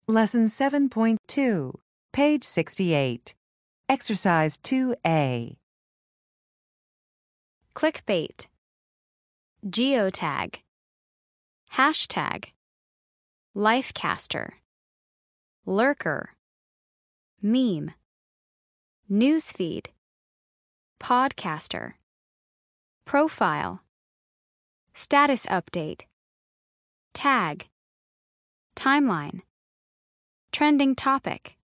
Lesson 7.2, page 68. Exercise 2A. Clickbait. Geotag. Hashtag. Lifecaster. Lurker. Meme. Newsfeed. Podcaster. Profile. Status update. Tag. Timeline. Trending topic.